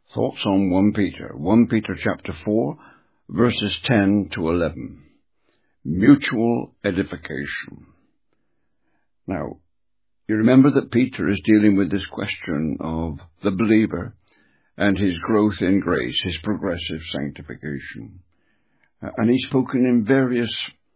Thoughts on 1 Peter. 1 Peter chapter 4, verses 10 to 11. Mutual edification. Now, you remember that Peter is dealing with this question of the believer and his growth in grace, his progressive sanctification. And he's spoken in various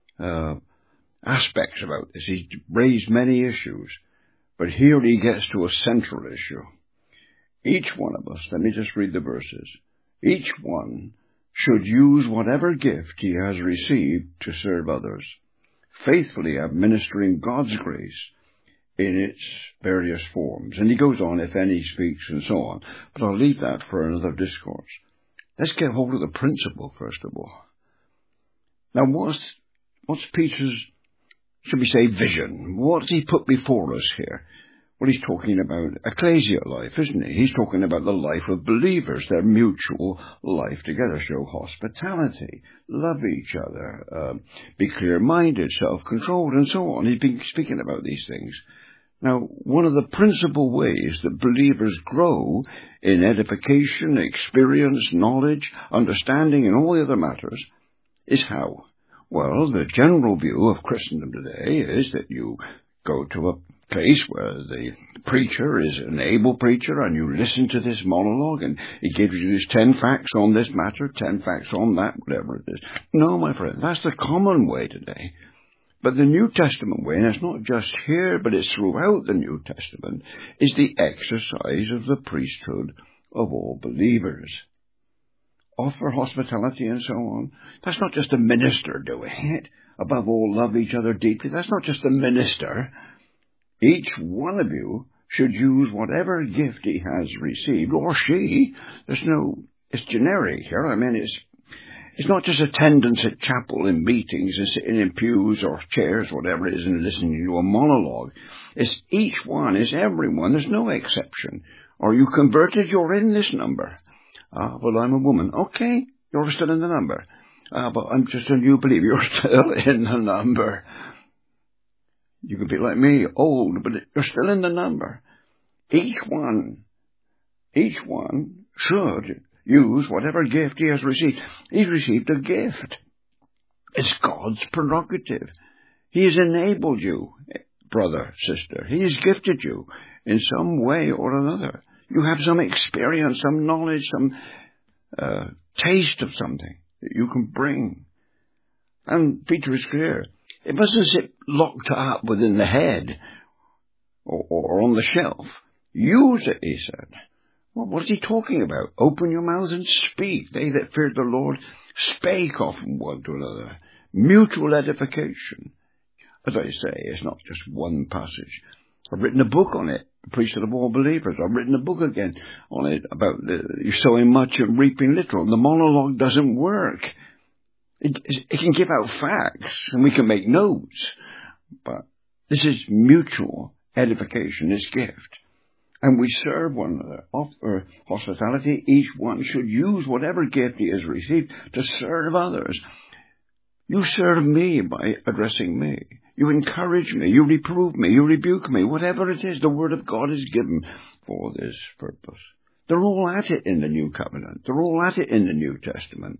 aspects about this. He's raised many issues, but here he gets to a central issue. Each one of us, let me just read the verses, each one should use whatever gift he has received to serve others, faithfully administering God's grace in its various forms. And he goes on, if any speaks, and so on. But I'll leave that for another discourse. Let's get hold of the principle, first of all. Now, what's Peter's, should we say, vision? What's he put before us here? Well, he's talking about ecclesia life, isn't he? He's talking about the life of believers, their mutual life together. Show hospitality, love each other, be clear-minded, self-controlled, and so on. He's been speaking about these things. Now, one of the principal ways that believers grow in edification, experience, knowledge, understanding, and all the other matters is how? Well, the general view of Christendom today is that you go to a place where the preacher is an able preacher and you listen to this monologue and he gives you these 10 facts on this matter, 10 facts on that, whatever it is. No, my friend, that's the common way today. But the New Testament way, and it's not just here, but it's throughout the New Testament, is the exercise of the priesthood of all believers. Offer hospitality and so on. That's not just a minister doing it. Above all, love each other deeply. That's not just a minister. Each one of you should use whatever gift he has received, or she. It's generic here. I mean, it's not just attendance at chapel in meetings and sitting in pews or chairs, whatever it is, and listening to a monologue. It's each one, it's everyone. There's no exception. Are you converted? You're in this number. Well, I'm a woman. Okay, you're still in the number. But I'm just a new believer. You're still in the number. You could be like me, old, but you're still in the number. Each one should use whatever gift he has received. He's received a gift. It's God's prerogative. He has enabled you, brother, sister. He has gifted you in some way or another. You have some experience, some knowledge, some taste of something that you can bring. And Peter is clear. It mustn't sit locked up within the head or on the shelf. Use it, he said. Well, what is he talking about? Open your mouth and speak. They that feared the Lord spake often one to another. Mutual edification. As I say, it's not just one passage. I've written a book on it, the priesthood of all believers. I've written a book again on it about sowing much and reaping little. The monologue doesn't work. It can give out facts, and we can make notes, but this is mutual edification, this gift. And we serve one another, offer hospitality. Each one should use whatever gift he has received to serve others. You serve me by addressing me. You encourage me, you reprove me, you rebuke me, whatever it is, the Word of God is given for this purpose. They're all at it in the New Covenant. They're all at it in the New Testament.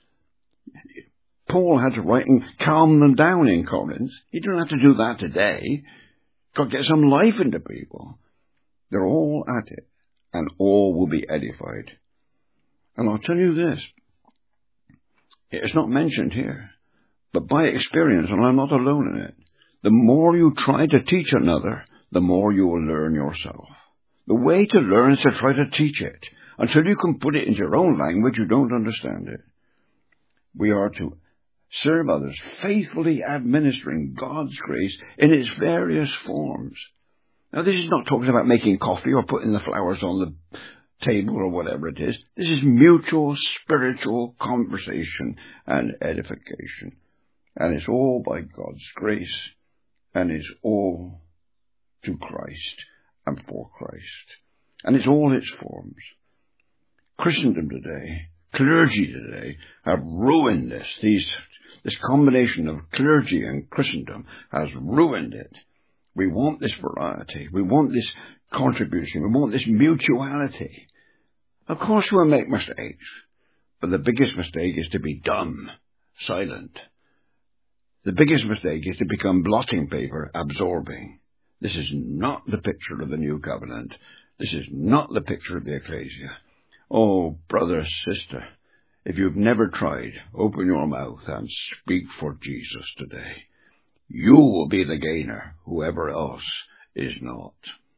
Paul had to write and calm them down in Corinth. He didn't have to do that today. God get some life into people. They're all at it, and all will be edified. And I'll tell you this. It's not mentioned here, but by experience, and I'm not alone in it, the more you try to teach another, the more you will learn yourself. The way to learn is to try to teach it. Until you can put it into your own language, you don't understand it. We are to serve others, faithfully administering God's grace in its various forms. Now, this is not talking about making coffee or putting the flowers on the table or whatever it is. This is mutual spiritual conversation and edification. And it's all by God's grace, and it's all to Christ and for Christ. And it's all its forms. Christendom today, clergy today, have ruined this. This combination of clergy and Christendom has ruined it. We want this variety. We want this contribution. We want this mutuality. Of course we'll make mistakes, but the biggest mistake is to be dumb, silent. The biggest mistake is to become blotting paper, absorbing. This is not the picture of the new covenant. This is not the picture of the ecclesia. Oh, brother, sister, if you've never tried, open your mouth and speak for Jesus today. You will be the gainer, whoever else is not.